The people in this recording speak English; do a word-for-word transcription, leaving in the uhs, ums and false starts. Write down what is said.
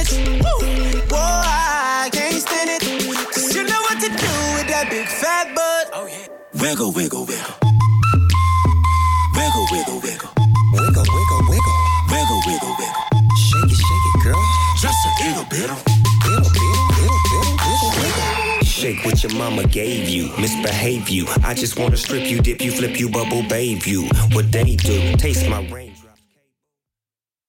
Whoa, I can't stand it. Cause you know what to do with that big fat butt. Oh yeah. Wiggle, wiggle, wiggle. Wiggle, wiggle, wiggle. Wiggle, wiggle, wiggle. Wiggle, wiggle, wiggle. Shake it, shake it, girl. Just a little bit. Little bit, little bit, wiggle, wiggle. Shake what your mama gave you, misbehave you. I just wanna strip you, dip you, flip you, bubble bathe you. What they do, taste my rain.